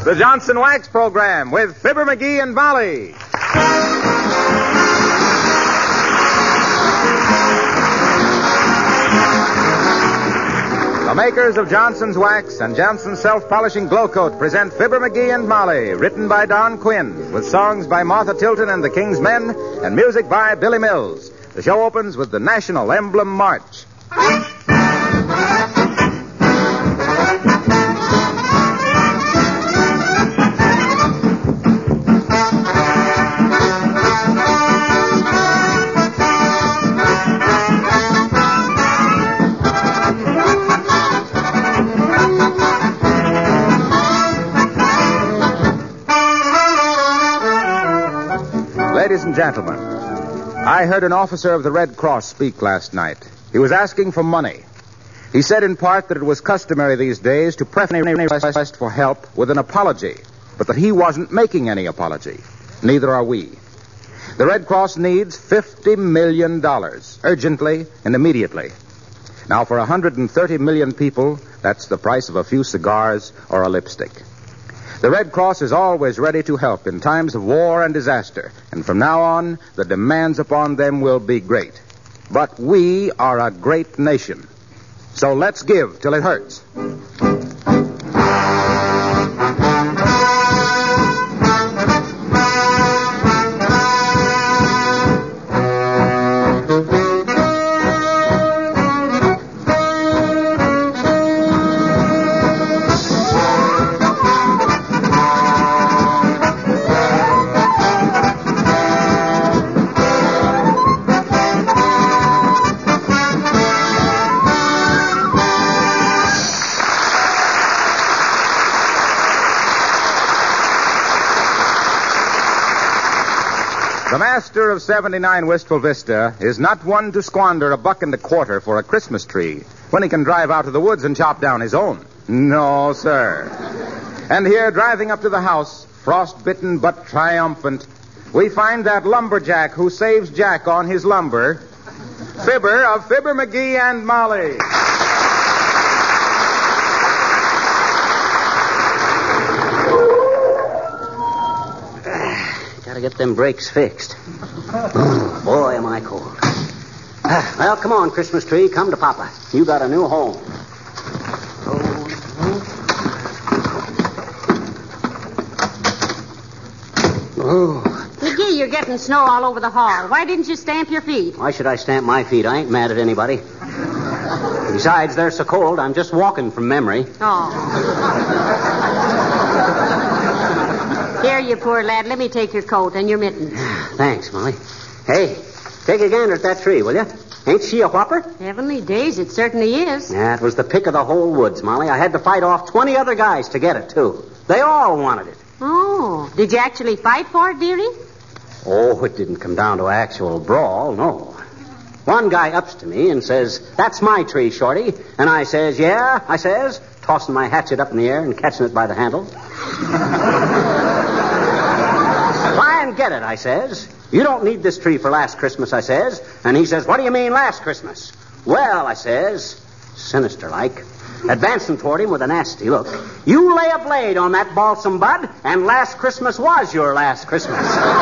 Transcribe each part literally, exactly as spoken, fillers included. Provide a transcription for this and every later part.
The Johnson Wax Program with Fibber McGee and Molly. The makers of Johnson's Wax and Johnson's Self-Polishing Glow Coat present Fibber McGee and Molly, written by Don Quinn, with songs by Martha Tilton and the King's Men, and music by Billy Mills. The show opens with the National Emblem March. Ladies and gentlemen, I heard an officer of the Red Cross speak last night. He was asking for money. He said in part that it was customary these days to preface any request for help with an apology, but that he wasn't making any apology. Neither are we. The Red Cross needs fifty million dollars, urgently and immediately. Now, for one hundred thirty million people, that's the price of a few cigars or a lipstick. The Red Cross is always ready to help in times of war and disaster, and from now on, the demands upon them will be great. But we are a great nation, so let's give till it hurts. The master of seventy-nine Wistful Vista is not one to squander a buck and a quarter for a Christmas tree when he can drive out to the woods and chop down his own. No, sir. And here, driving up to the house, frost-bitten but triumphant, we find that lumberjack who saves Jack on his lumber, Fibber of Fibber McGee and Molly. Gotta get them brakes fixed. Oh, boy, am I cold. Ah, well, come on, Christmas tree. Come to Papa. You got a new home. Oh. McGee, you're getting snow all over the hall. Why didn't you stamp your feet? Why should I stamp my feet? I ain't mad at anybody. Besides, they're so cold, I'm just walking from memory. Oh. Here, you poor lad. Let me take your coat and your mittens. Thanks, Molly. Hey, take a gander at that tree, will you? Ain't she a whopper? Heavenly days, it certainly is. Yeah, it was the pick of the whole woods, Molly. I had to fight off twenty other guys to get it, too. They all wanted it. Oh, did you actually fight for it, dearie? Oh, it didn't come down to actual brawl, no. One guy ups to me and says, "That's my tree, Shorty." And I says, "Yeah," I says, tossing my hatchet up in the air and catching it by the handle. "Try and get it," I says. "You don't need this tree for last Christmas," I says. And he says, "What do you mean last Christmas?" "Well," I says, sinister-like, advancing toward him with a nasty look, "you lay a blade on that balsam bud, and last Christmas was your last Christmas."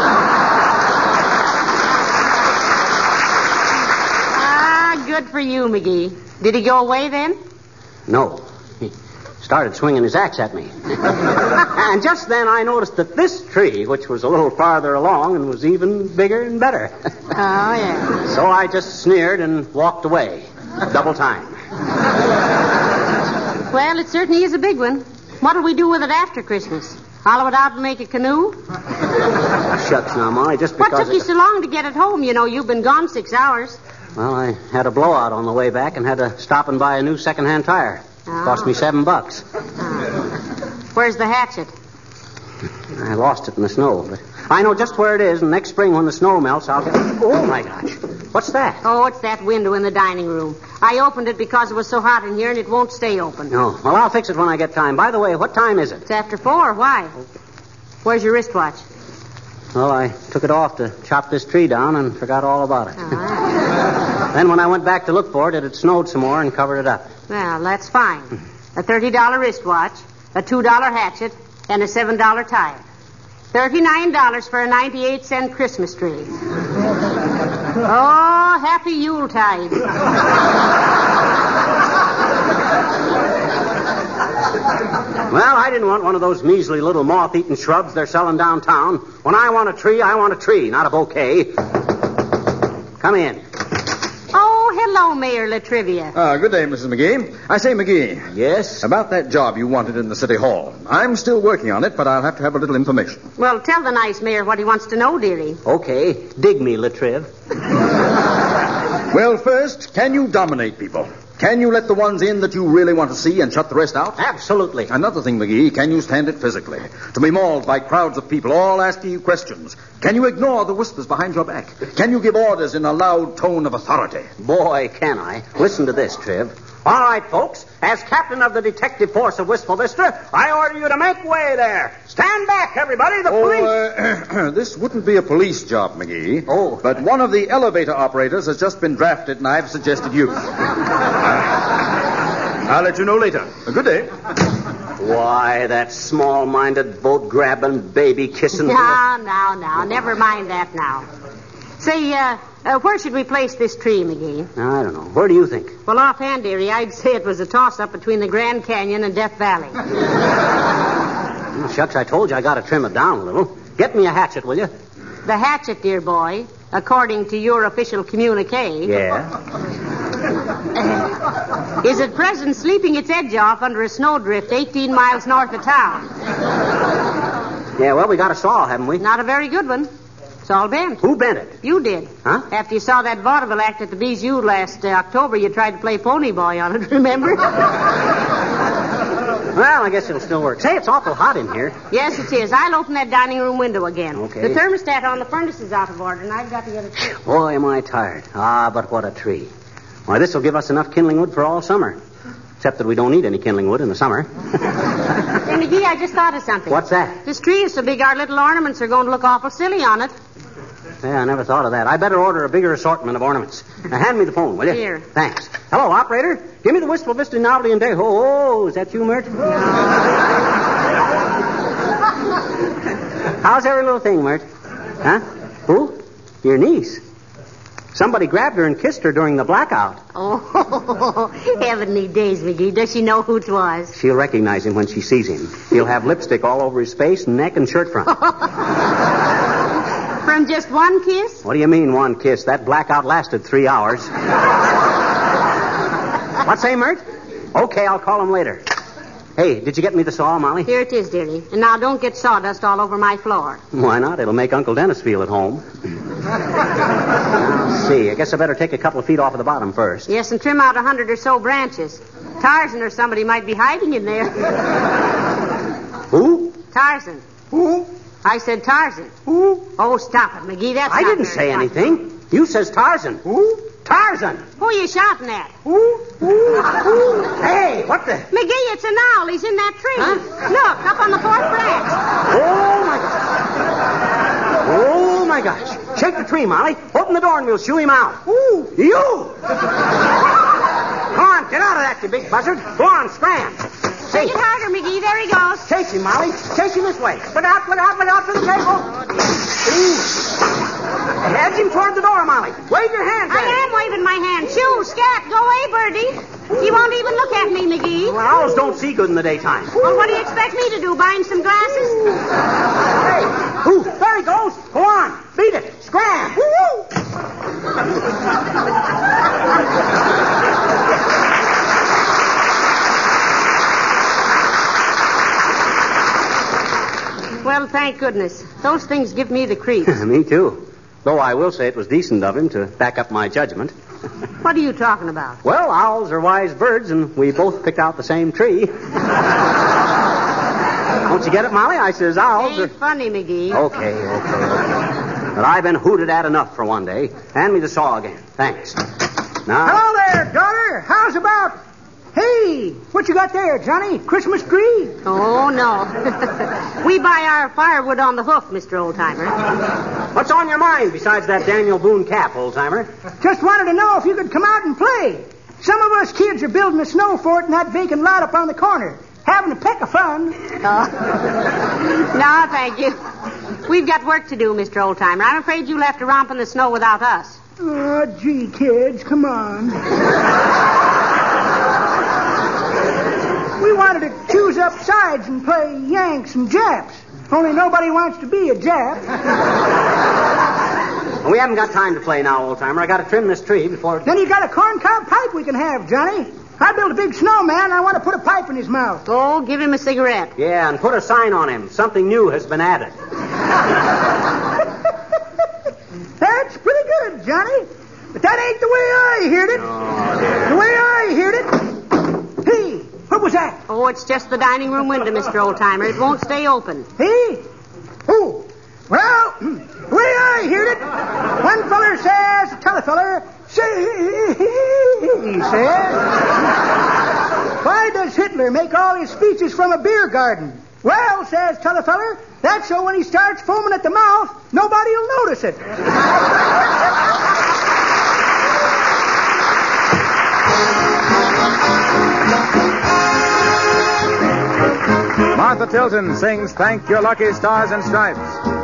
Ah, good for you, McGee. Did he go away then? No. He started swinging his axe at me. And just then I noticed that this tree, which was a little farther along and was even bigger and better. Oh, yeah. So I just sneered and walked away. Double time. Well, it certainly is a big one. What'll we do with it after Christmas? Hollow it out and make a canoe? Shucks now, Molly, just because... What took it... you so long to get it home? You know, you've been gone six hours. Well, I had a blowout on the way back and had to stop and buy a new second-hand tire. Oh. Cost me seven bucks. Oh. Where's the hatchet? I lost it in the snow, but I know just where it is, and next spring when the snow melts, I'll get... Oh, my gosh. What's that? Oh, it's that window in the dining room. I opened it because it was so hot in here, and it won't stay open. No. Well, I'll fix it when I get time. By the way, what time is it? It's after four. Why? Where's your wristwatch? Well, I took it off to chop this tree down and forgot all about it. Ah. Then when I went back to look for it, it had snowed some more and covered it up. Well, that's fine. A thirty dollar wristwatch, a two dollar hatchet, and a seven dollar tire. thirty-nine dollars for a ninety-eight cent Christmas tree. Oh, happy Yuletide. Well, I didn't want one of those measly little moth-eaten shrubs they're selling downtown. When I want a tree, I want a tree, not a bouquet. Come in. Oh, hello, Mayor Latrivia. Uh, good day, Missus McGee. I say, McGee. Yes? About that job you wanted in the City Hall. I'm still working on it, but I'll have to have a little information. Well, tell the nice mayor what he wants to know, dearie. Okay. Dig me, Latriv. Well, first, can you dominate people? Can you let the ones in that you really want to see and shut the rest out? Absolutely. Another thing, McGee, can you stand it physically? To be mauled by crowds of people all asking you questions. Can you ignore the whispers behind your back? Can you give orders in a loud tone of authority? Boy, can I. Listen to this, Triv. All right, folks. As captain of the detective force of Wistful Vista, I order you to make way there. Stand back, everybody. The police... Oh, uh, this wouldn't be a police job, McGee. Oh. But one of the elevator operators has just been drafted, and I've suggested you. I'll let you know later. A good day. Why, that small-minded, boat-grabbing, baby-kissing... Now, now, now. Never mind that now. Say, uh, uh, where should we place this tree, McGee? I don't know. Where do you think? Well, offhand, dearie, I'd say it was a toss-up between the Grand Canyon and Death Valley. Oh, shucks, I told you I got to trim it down a little. Get me a hatchet, will you? The hatchet, dear boy, according to your official communique... Yeah? Uh, is at present sleeping its edge off under a snowdrift eighteen miles north of town. Yeah, well, we got a saw, haven't we? Not a very good one. It's all bent. Who bent it? You did. Huh? After you saw that vaudeville act at the Bijou last uh, October, you tried to play Pony Boy on it, remember? Well, I guess it'll still work. Say, it's awful hot in here. Yes, it is. I'll open that dining room window again. Okay. The thermostat on the furnace is out of order, and I've got to get it fixed. Boy, am I tired. Ah, but what a tree. Why, this will give us enough kindling wood for all summer. Except that we don't need any kindling wood in the summer. Hey, McGee, I just thought of something. What's that? This tree is so big our little ornaments are going to look awful silly on it. Yeah, I never thought of that. I better order a bigger assortment of ornaments. Now, hand me the phone, will you? Here. Thanks. Hello, operator. Give me the Wistful Vista Novelty and Day. Oh, oh, is that you, Mert? How's every little thing, Mert? Huh? Who? Your niece. Somebody grabbed her and kissed her during the blackout. Oh, heavenly days, McGee. Does she know who it was? She'll recognize him when she sees him. He'll have lipstick all over his face, neck, and shirt front. From just one kiss? What do you mean, one kiss? That blackout lasted three hours. What say, Mert? Okay, I'll call him later. Hey, did you get me the saw, Molly? Here it is, dearie. And now don't get sawdust all over my floor. Why not? It'll make Uncle Dennis feel at home. Let's see. I guess I better take a couple of feet off of the bottom first. Yes, and trim out a hundred or so branches. Tarzan or somebody might be hiding in there. Who? Tarzan. Who? I said Tarzan. Who? Oh, stop it, McGee. That's I not didn't very say funny. anything. You says Tarzan. Who? Tarzan. Who are you shouting at? Who? Who? Who? Hey, what the? McGee, it's an owl. He's in that tree. Huh? Look, up on the fourth branch. Oh, my gosh. Oh, my gosh. Shake the tree, Molly. Open the door and we'll shoo him out. Ooh. You! Come on, get out of that, you big buzzard. Go on, scram. Take it harder, McGee. There he goes. Chase him, Molly. Chase him this way. Look out, look out, look out for the table. Ooh. Edge him toward the door, Molly. Wave your hands at I him. am waving my hand. Shoo, scat, go away, Birdie. You won't even look at me, McGee. Well, owls don't see good in the daytime. Well, what do you expect me to do, buying some glasses? Hey, ooh, there he goes. Go on, beat it. Scram. Woo-hoo. Well, thank goodness. Those things give me the creeps. Me too. Though I will say it was decent of him to back up my judgment. What are you talking about? Well, owls are wise birds, and we both picked out the same tree. Don't you get it, Molly? I says owls are... Ain't funny, McGee. Okay, okay, okay. But I've been hooted at enough for one day. Hand me the saw again. Thanks. Now... Hello there, daughter. How's about... Hey, what you got there, Johnny? Christmas tree? Oh, no. We buy our firewood on the hoof, Mister Oldtimer. What's on your mind besides that Daniel Boone cap, old-timer? Just wanted to know if you could come out and play. Some of us kids are building a snow fort in that vacant lot up on the corner. having a peck of fun. Oh. No, thank you. We've got work to do, Mister Oldtimer. I'm afraid you'll have to romp in the snow without us. Oh, gee, kids, come on. We wanted to choose up sides and play Yanks and Japs. Only nobody wants to be a Jap. We haven't got time to play now, old-timer. I got to trim this tree before... Then you got a corncob pipe we can have, Johnny. I built a big snowman. I want to put a pipe in his mouth. Oh, give him a cigarette. Yeah, and put a sign on him. Something new has been added. That's pretty good, Johnny. But that ain't the way I heard it. Oh, dear. The way I heard it... Hey, what was that? Oh, it's just the dining room window, Mister Oldtimer. It won't stay open. Hey? Oh, well, the way I heard it, one feller says to tell a feller, say, he says, why does Hitler make all his speeches from a beer garden? Well, says tell a feller, that's so when he starts foaming at the mouth, nobody will notice it. Martha Tilton sings Thank Your Lucky Stars and Stripes.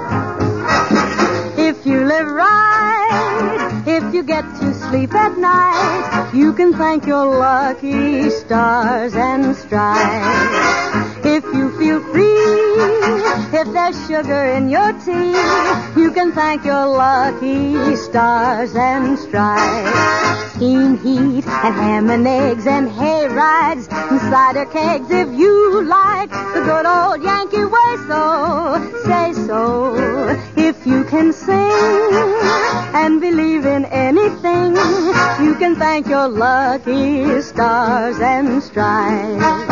If you live right, if you get to sleep at night, you can thank your lucky stars and stripes. If you feel free, if there's sugar in your tea, you can thank your lucky stars and stripes. Steam heat and ham and eggs and hay rides and cider kegs if you like the good old Yankee way, so say so. If you can sing and believe in anything, you can thank your lucky stars and stripes.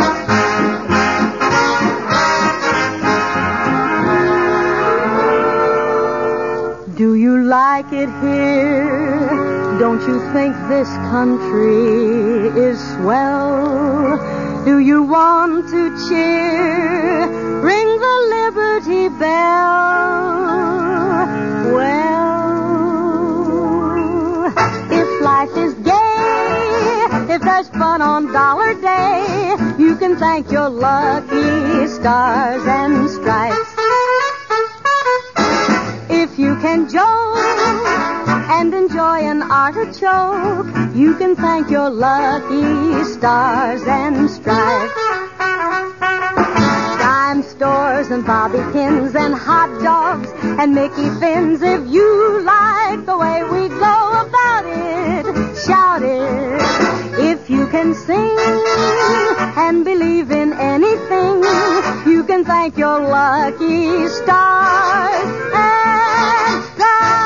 Do you like it here? Don't you think this country is swell? Do you want to cheer? Ring the Liberty Bell. Well, if life is gay, if there's fun on Dollar Day, you can thank your lucky stars and stripes. If you can joke and enjoy an artichoke, you can thank your lucky stars and stripes. Dime stores and bobby pins and hot dogs and Mickey fins, if you like the way we go about it, shout it. If you can sing and believe in anything, you can thank your lucky stars and stripes.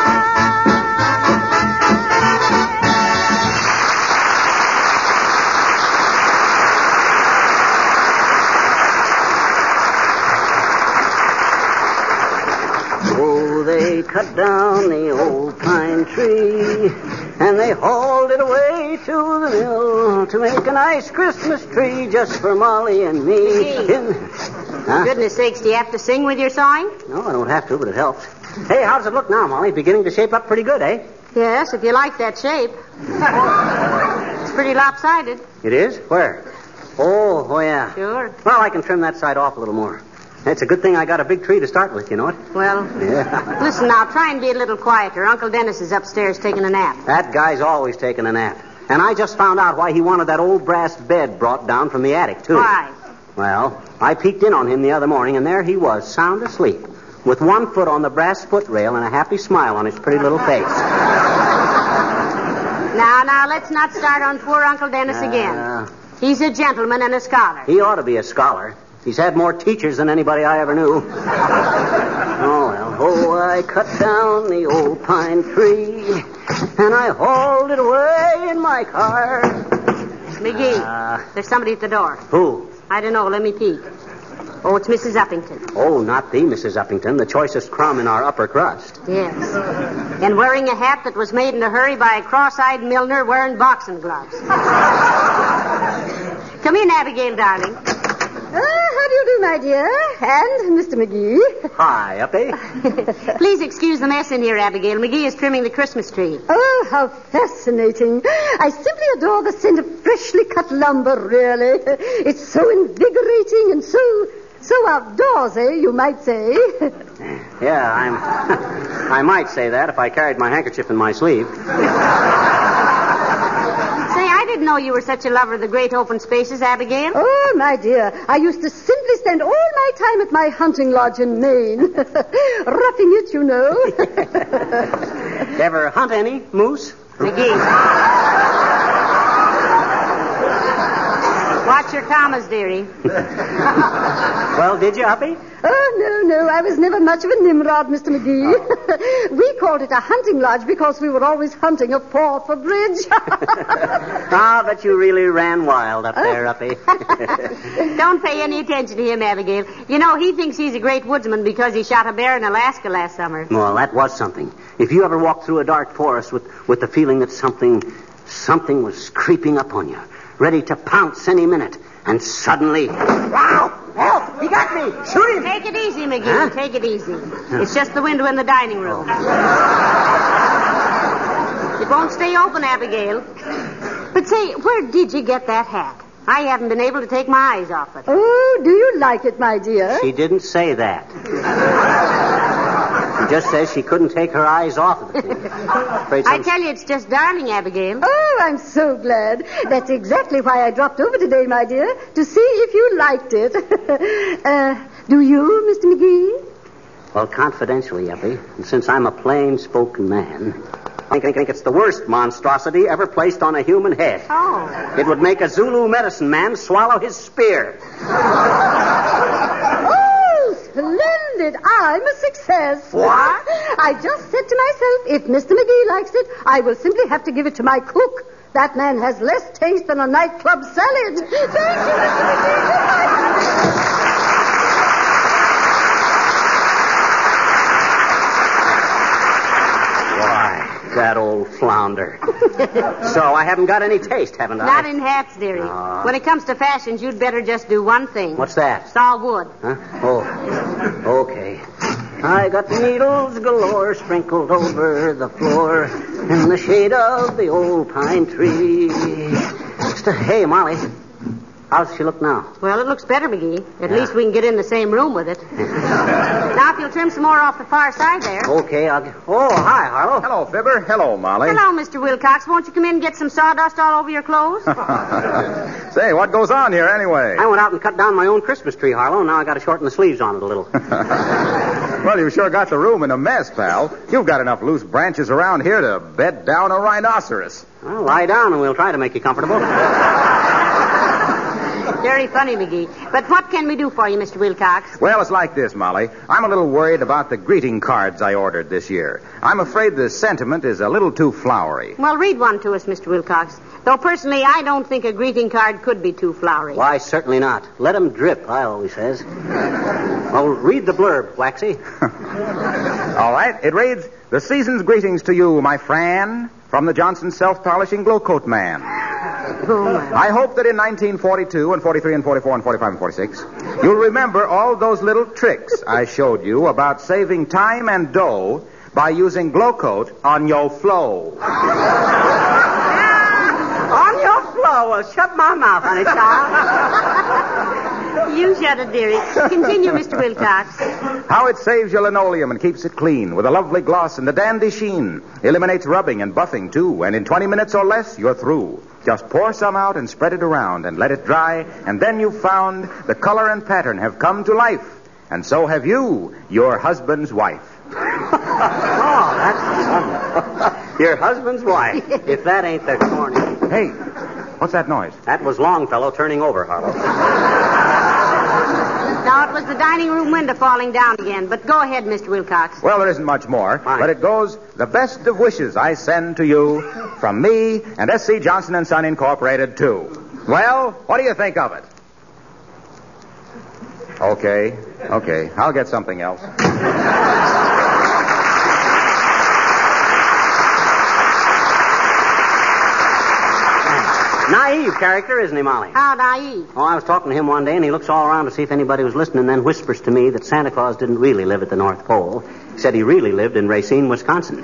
Oh, they cut down the old pine tree, and they hauled it away to the mill to make a nice Christmas tree just for Molly and me. In... Huh? Goodness sakes, do you have to sing with your sawing? No, I don't have to, but it helps. Hey, how does it look now, Molly? Beginning to shape up pretty good, eh? Yes, if you like that shape. It's pretty lopsided. It is? Where? Oh, oh, yeah. Sure. Well, I can trim that side off a little more. It's a good thing I got a big tree to start with, you know it? Well, yeah. Listen now, try and be a little quieter. Uncle Dennis is upstairs taking a nap. That guy's always taking a nap. And I just found out why he wanted that old brass bed brought down from the attic, too. Why? Well, I peeked in on him the other morning, and there he was, sound asleep, with one foot on the brass footrail and a happy smile on his pretty little face. Now, now, let's not start on poor Uncle Dennis Uh, again. He's a gentleman and a scholar. He ought to be a scholar. He's had more teachers than anybody I ever knew. Oh, well. Oh, I cut down the old pine tree, and I hauled it away in my car. McGee, Uh, there's somebody at the door. Who? I don't know. Let me peek. Oh, it's Missus Uppington. Oh, not the Missus Uppington, the choicest crumb in our upper crust. Yes. And wearing a hat that was made in a hurry by a cross-eyed milliner wearing boxing gloves. Come in, Abigail, darling. how do you do, my dear? And Mister McGee. Hi, Uppy. Please excuse the mess in here, Abigail. McGee is trimming the Christmas tree. Oh, how fascinating. I simply adore the scent of freshly cut lumber, really. It's so invigorating and so, so outdoorsy, you might say. Yeah, I'm... I might say that if I carried my handkerchief in my sleeve. Say, I didn't know you were such a lover of the great open spaces, Abigail. Oh, my dear, I used to simply spend all my time at my hunting lodge in Maine. Roughing it, you know. Ever hunt any moose? McGee. Watch your commas, dearie. Well, did you, Uppy? Oh, no, no, I was never much of a Nimrod, Mister McGee. Oh. We called it a hunting lodge because we were always hunting a paw for bridge. Ah, but you really ran wild up there, Uppy. Don't pay any attention to him, Abigail. You know, he thinks he's a great woodsman because he shot a bear in Alaska last summer. Well, that was something. If you ever walked through a dark forest with, with the feeling that something, something was creeping up on you, ready to pounce any minute, and suddenly... Wow! Help! He got me! Shoot him! Take it easy, McGee. Huh? Take it easy. It's just the window in the dining room. It won't stay open, Abigail. But say, where did you get that hat? I haven't been able to take my eyes off it. Oh, do you like it, my dear? She didn't say that. She just says she couldn't take her eyes off of it. Afraid I some... tell you, it's just darling, Abigail. Oh, I'm so glad. That's exactly why I dropped over today, my dear, to see if you liked it. uh, do you, Mister McGee? Well, confidentially, Uppy, and since I'm a plain-spoken man, I think, I think it's the worst monstrosity ever placed on a human head. Oh. It would make a Zulu medicine man swallow his spear. Oh, splendid. I'm a success. What? I just said to myself, if Mister McGee likes it, I will simply have to give it to my cook. That man has less taste than a nightclub salad. Thank you, Mister McGee. That old flounder. So I haven't got any taste, haven't I? Not in hats, dearie. Uh, when it comes to fashions, you'd better just do one thing. What's that? Saw wood. Huh? Oh, okay. I got needles galore sprinkled over the floor in the shade of the old pine tree. Hey, Molly, how's she look now? Well, it looks better, McGee. At Yeah. least we can get in the same room with it. Now, if you'll trim some more off the far side there. Okay, I'll get... Oh, hi, Harlow. Hello, Fibber. Hello, Molly. Hello, Mister Wilcox. Won't you come in and get some sawdust all over your clothes? Say, what goes on here anyway? I went out and cut down my own Christmas tree, Harlow. Now I got to shorten the sleeves on it a little. Well, you sure got the room in a mess, pal. You've got enough loose branches around here to bed down a rhinoceros. Well, lie down and we'll try to make you comfortable. Very funny, McGee. But what can we do for you, Mister Wilcox? Well, it's like this, Molly. I'm a little worried about the greeting cards I ordered this year. I'm afraid the sentiment is a little too flowery. Well, read one to us, Mister Wilcox. Though personally, I don't think a greeting card could be too flowery. Why, certainly not. Let 'em drip, I always says. Well, read the blurb, Waxy. All right. It reads, "The season's greetings to you, my Fran, from the Johnson Self-Polishing Glow Coat Man. Oh, my. I hope that in nineteen forty-two and forty-three and forty-four and forty-five and forty-six, you'll remember all those little tricks I showed you about saving time and dough by using Glow Coat on your flow." On your floor. Well, shut my mouth, honey child. You shut it, dearie. Continue, Mister Wilcox. How it saves your linoleum and keeps it clean with a lovely gloss and a dandy sheen. Eliminates rubbing and buffing, too. And in twenty minutes or less, you're through. Just pour some out and spread it around and let it dry. And then you've found the color and pattern have come to life. And so have you, your husband's wife. Oh, that's something. Your husband's wife. If that ain't the corny. Hey, what's that noise? That was Longfellow turning over, Harlow. Now, it was the dining room window falling down again. But go ahead, Mister Wilcox. Well, there isn't much more, Fine. but it goes, "The best of wishes I send to you from me and S C. Johnson and Son Incorporated, too." Well, what do you think of it? Okay, okay. I'll get something else. Naive character, isn't he, Molly? How naive. Oh, I was talking to him one day, and he looks all around to see if anybody was listening, and then whispers to me that Santa Claus didn't really live at the North Pole. He said he really lived in Racine, Wisconsin.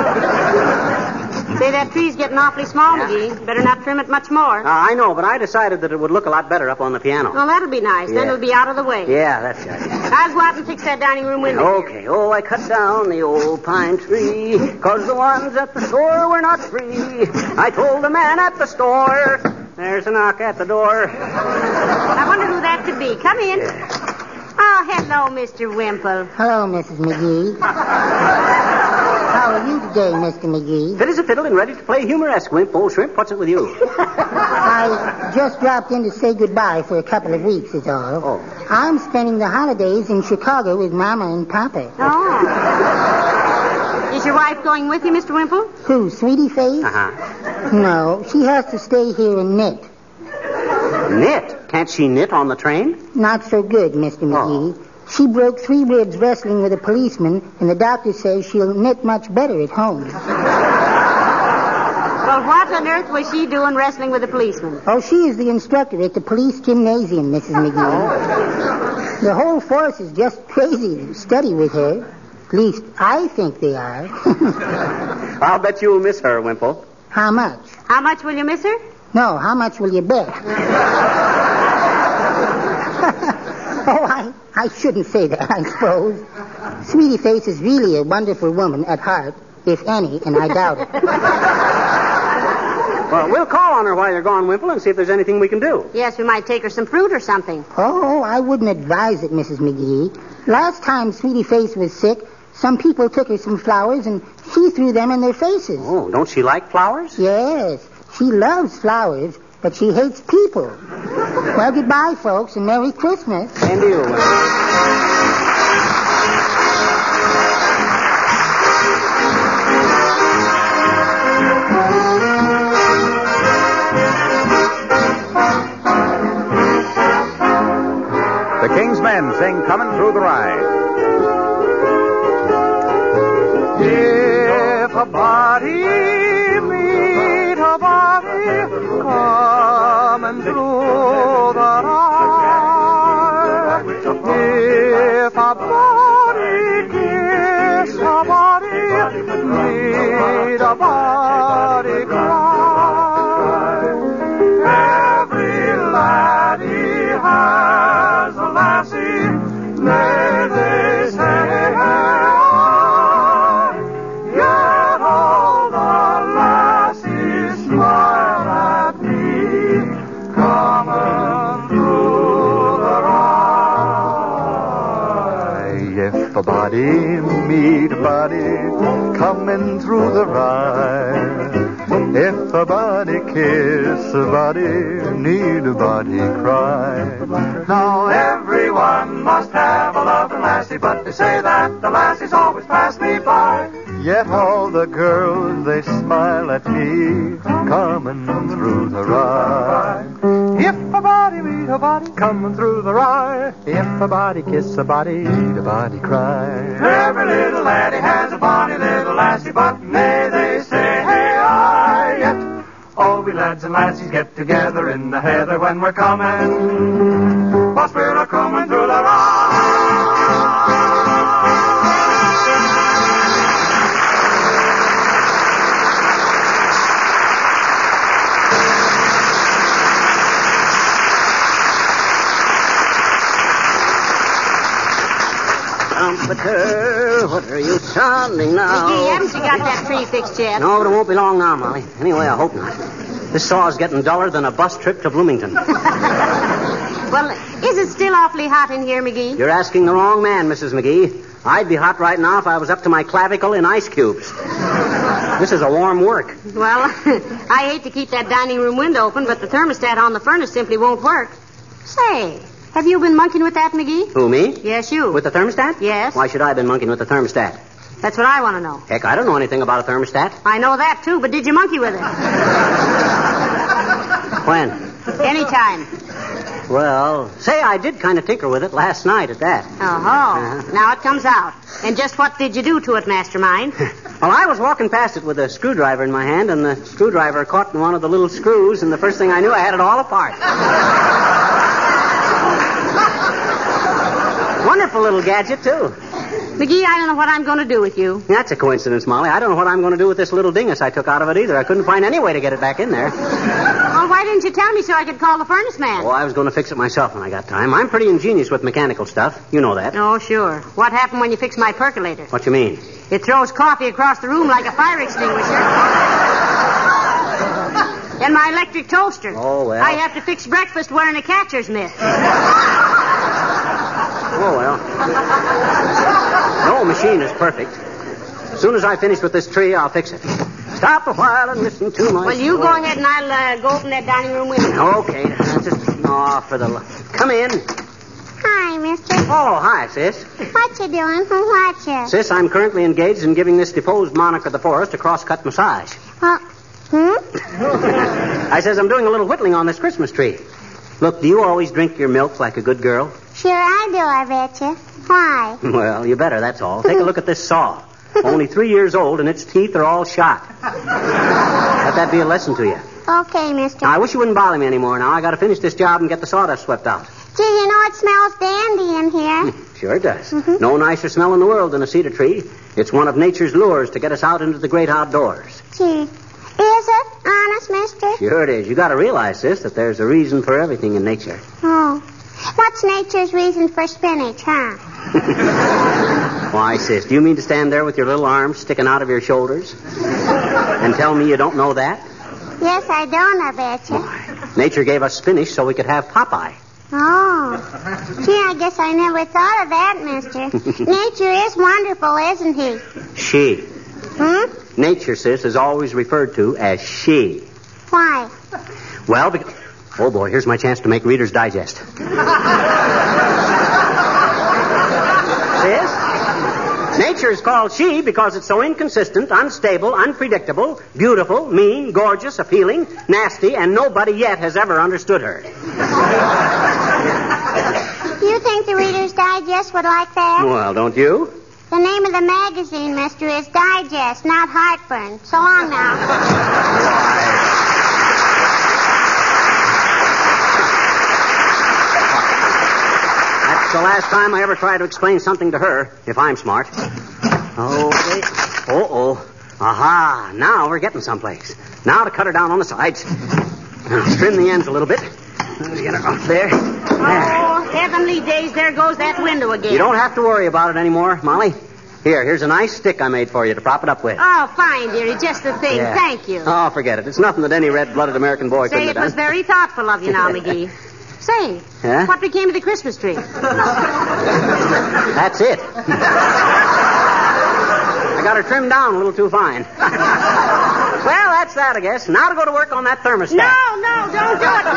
Say, that tree's getting awfully small, Yeah. McGee. Better not trim it much more. Uh, I know, but I decided that it would look a lot better up on the piano. Well, that'll be nice. Then Yeah. it'll be out of the way. Yeah, that's right. I'll go out and fix that dining room window. Okay. Oh, I cut down the old pine tree, 'cause the ones at the store were not free. I told the man at the store, there's a knock at the door. I wonder who that could be. Come in. Oh, hello, Mister Wimple. Hello, Missus McGee. How are you today, Mister McGee? Fit as a fiddle and ready to play humoresque, Wimp. Old Shrimp, what's it with you? I just dropped in to say goodbye for a couple of weeks, is all. Oh. I'm spending the holidays in Chicago with Mama and Papa. Oh. Is your wife going with you, Mister Wimple? Who, Sweetie Face? Uh-huh. No, she has to stay here and knit. Knit? Can't she knit on the train? Not so good, Mister McGee. She broke three ribs wrestling with a policeman, and the doctor says she'll knit much better at home. Well, what on earth was she doing wrestling with a policeman? Oh, she is the instructor at the police gymnasium, Missus McGee. The whole force is just crazy to study with her. At least, I think they are. I'll bet you'll miss her, Wimple. How much? How much will you miss her? No, how much will you bet? Oh, I, I shouldn't say that, I suppose. Sweetie Face is really a wonderful woman at heart, if any, and I doubt it. Well, we'll call on her while you're gone, Wimple, and see if there's anything we can do. Yes, we might take her some fruit or something. Oh, I wouldn't advise it, Missus McGee. Last time Sweetie Face was sick, some people took her some flowers and she threw them in their faces. Oh, don't she like flowers? Yes, she loves flowers, but she hates people. Well, goodbye, folks, and Merry Christmas. And you, Wimple. The King's Men sing Coming Through the Rye. If a body meet a body coming through the rye, if a body kiss a body, meet a body cry, every laddie has a lassie, may they say, yet all the lassies smile at me, coming through the rye. If a body meet a body coming through the rye, if a body kiss a body, need a body cry. Now everyone must have a loving lassie, but they say that the lassies always pass me by. Yet all the girls, they smile at me, coming through the rye. If a body meet a body coming through the rye, if a body kiss a body, need a body cry. Every little laddie has a bonny little lassie, but may they say, hey, I yet. All we lads and lassies get together in the heather when we're coming, whilst we're a coming through the rye. Trumpeter, what are you sounding now? McGee, haven't you got that tree fixed yet? No, but it won't be long now, Molly. Anyway, I hope not. This saw's getting duller than a bus trip to Bloomington. Well, is it still awfully hot in here, McGee? You're asking the wrong man, Missus McGee. I'd be hot right now if I was up to my clavicle in ice cubes. This is a warm work. Well, I hate to keep that dining room window open, but the thermostat on the furnace simply won't work. Say, have you been monkeying with that, McGee? Who, me? Yes, you. With the thermostat? Yes. Why should I have been monkeying with the thermostat? That's what I want to know. Heck, I don't know anything about a thermostat. I know that, too, but did you monkey with it? When? Anytime. Well, say I did kind of tinker with it last night at that. Oh-ho. Uh-huh. Now it comes out. And just what did you do to it, Mastermind? Well, I was walking past it with a screwdriver in my hand, and the screwdriver caught in one of the little screws, and the first thing I knew, I had it all apart. Wonderful little gadget, too. McGee, I don't know what I'm going to do with you. That's a coincidence, Molly. I don't know what I'm going to do with this little dingus I took out of it either. I couldn't find any way to get it back in there. Well, why didn't you tell me so I could call the furnace man? Oh, I was going to fix it myself when I got time. I'm pretty ingenious with mechanical stuff. You know that. Oh, sure. What happened when you fixed my percolator? What you mean? It throws coffee across the room like a fire extinguisher. And my electric toaster. Oh, well. I have to fix breakfast wearing a catcher's mitt. Oh, well. No machine is perfect. As soon as I finish with this tree, I'll fix it. Stop a while and listen to my... Well, you story. go ahead and I'll uh, go open that dining room window. Okay. That's just... Oh, for the... lo- Come in. Hi, mister. Oh, hi, sis. What you doing? Who what you? Sis, I'm currently engaged in giving this deposed monarch of the forest a cross-cut massage. Well, hmm? I says I'm doing a little whittling on this Christmas tree. Look, do you always drink your milk like a good girl? Sure I do, I bet you. Why? Well, you better, that's all. Take a look at this saw. Only three years old, and its teeth are all shot. Let that be a lesson to you. Okay, mister. Now, I wish you wouldn't bother me anymore now. I got to finish this job and get the sawdust swept out. Gee, you know it smells dandy in here. Sure it does. Mm-hmm. No nicer smell in the world than a cedar tree. It's one of nature's lures to get us out into the great outdoors. Gee, is it? Honest, mister? Sure it is. You got to realize, sis, that there's a reason for everything in nature. Oh. What's nature's reason for spinach, huh? Why, sis, do you mean to stand there with your little arms sticking out of your shoulders and tell me you don't know that? Yes, I don't, I bet you. Why, nature gave us spinach so we could have Popeye. Oh. Gee, I guess I never thought of that, mister. Nature is wonderful, isn't he? She. Hmm? Nature, sis, is always referred to as she. Why? Well, because... Oh, boy, here's my chance to make Reader's Digest. Sis? Nature is called she because it's so inconsistent, unstable, unpredictable, beautiful, mean, gorgeous, appealing, nasty, and nobody yet has ever understood her. You think the Reader's Digest would like that? Well, don't you? The name of the magazine, mister, is Digest, not Heartburn. So long now. That's the last time I ever try to explain something to her, if I'm smart. Okay. Uh-oh. Aha. Now we're getting someplace. Now to cut her down on the sides. Now trim the ends a little bit. Let's get her off there. Oh, heavenly days, there goes that window again. You don't have to worry about it anymore, Molly. Here, here's a nice stick I made for you to prop it up with. Oh, fine, dearie. Just the thing. Yeah. Thank you. Oh, forget it. It's nothing that any red-blooded American boy Say, couldn't it have was done. very thoughtful of you now, McGee. Say, Huh? what became of the Christmas tree? That's it. I got her trimmed down a little too fine. Well, that's that, I guess. Now to go to work on that thermostat. No, no, don't do it,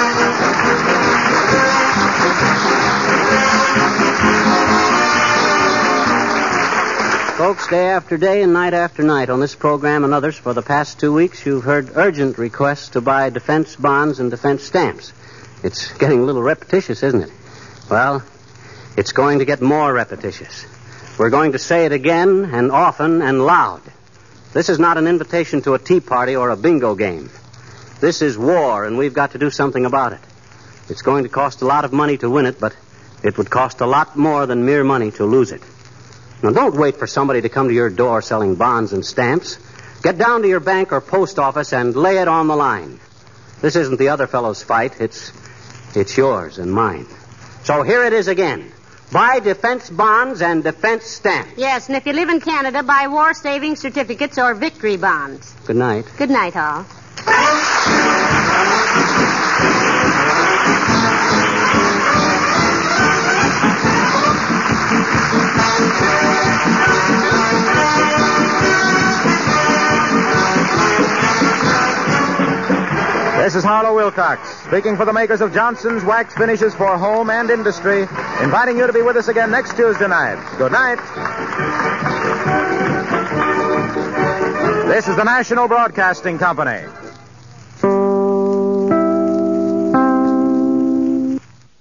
McGee. Folks, day after day and night after night on this program and others for the past two weeks, you've heard urgent requests to buy defense bonds and defense stamps. It's getting a little repetitious, isn't it? Well, it's going to get more repetitious. We're going to say it again and often and loud. This is not an invitation to a tea party or a bingo game. This is war, and we've got to do something about it. It's going to cost a lot of money to win it, but it would cost a lot more than mere money to lose it. Now, don't wait for somebody to come to your door selling bonds and stamps. Get down to your bank or post office and lay it on the line. This isn't the other fellow's fight. It's, it's yours and mine. So here it is again. Buy defense bonds and defense stamps. Yes, and if you live in Canada, buy war savings certificates or victory bonds. Good night. Good night, all. This is Harlow Wilcox, speaking for the makers of Johnson's Wax Finishes for Home and Industry, inviting you to be with us again next Tuesday night. Good night. This is the National Broadcasting Company.